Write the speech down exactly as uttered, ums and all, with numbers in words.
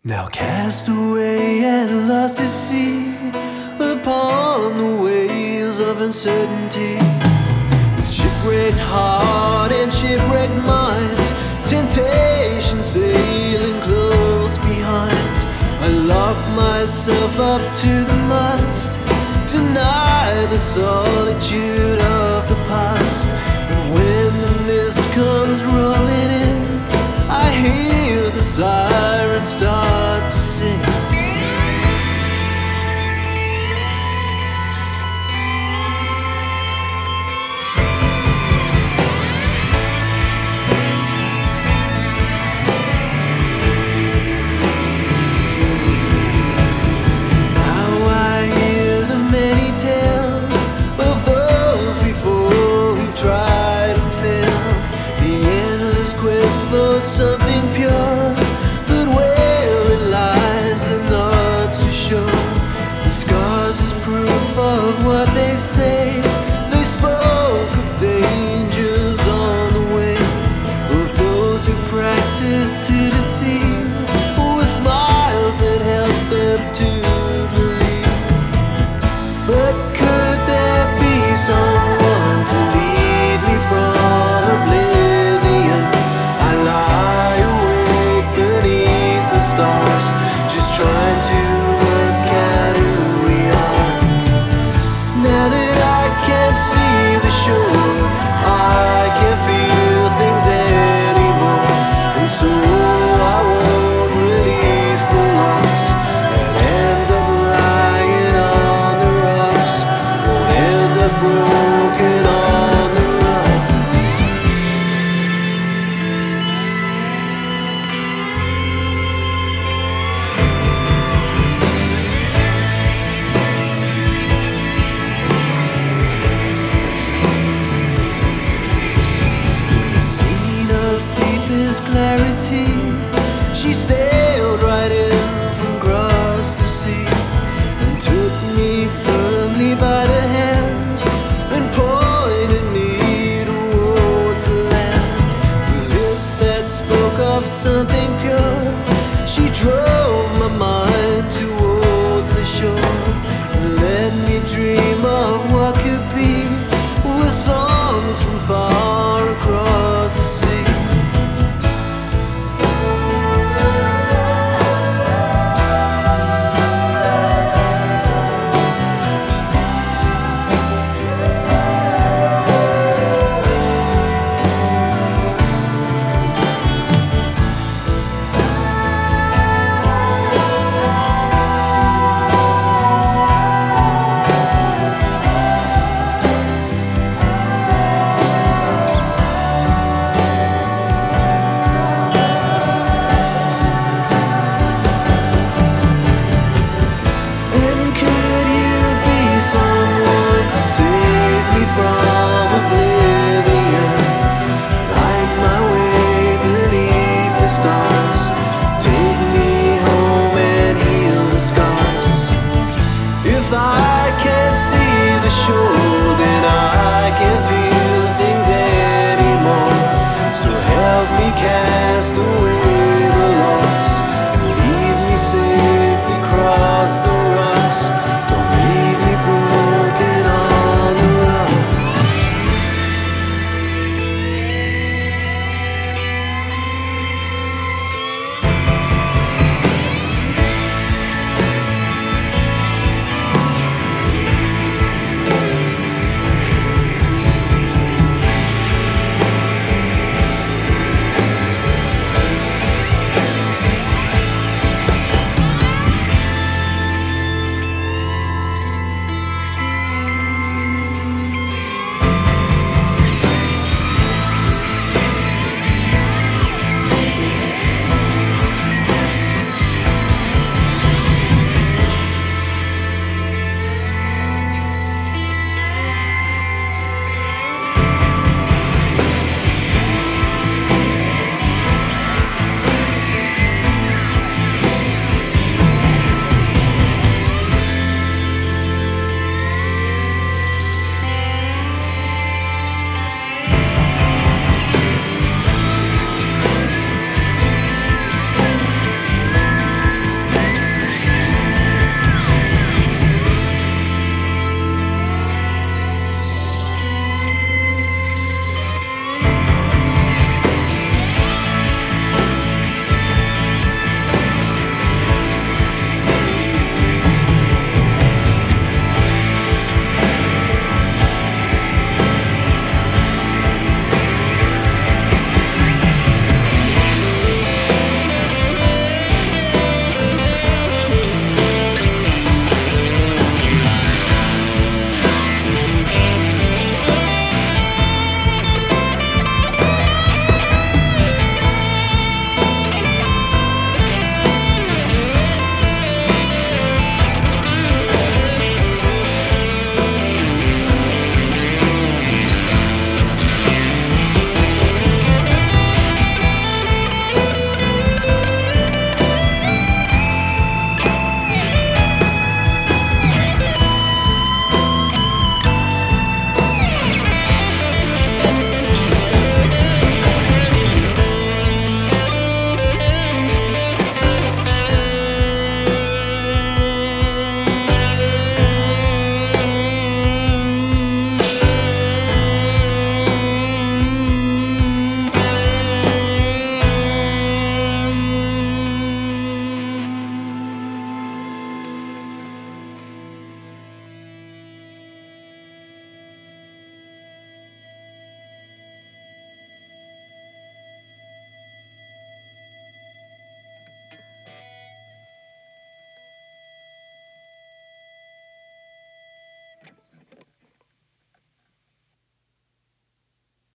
Now cast away and lost at sea upon the waves of uncertainty, with shipwrecked heart and shipwrecked mind, temptation sailing close behind. I lock myself up to the mast, deny the solitude of the past. But when the mist comes rolling in, I hear the sirens start to sing. For something pure, but where it lies they're not so sure. The scars is proof of what they say. They spoke of dangers on the way, of those who practice to deceive, with smiles that help them to believe. But could there be someone to lead me from oblivion? Lie awake beneath the stars, just trying to work out who we are. Now that I can't see the shore, I can't feel things anymore, and so I won't release the locks and end up lying on the rocks. Won't end up broken on the rocks. Clarity, she sailed right in from across the sea, and took me firmly by the hand and pointed me towards the land. The lips that spoke of something pure, she drove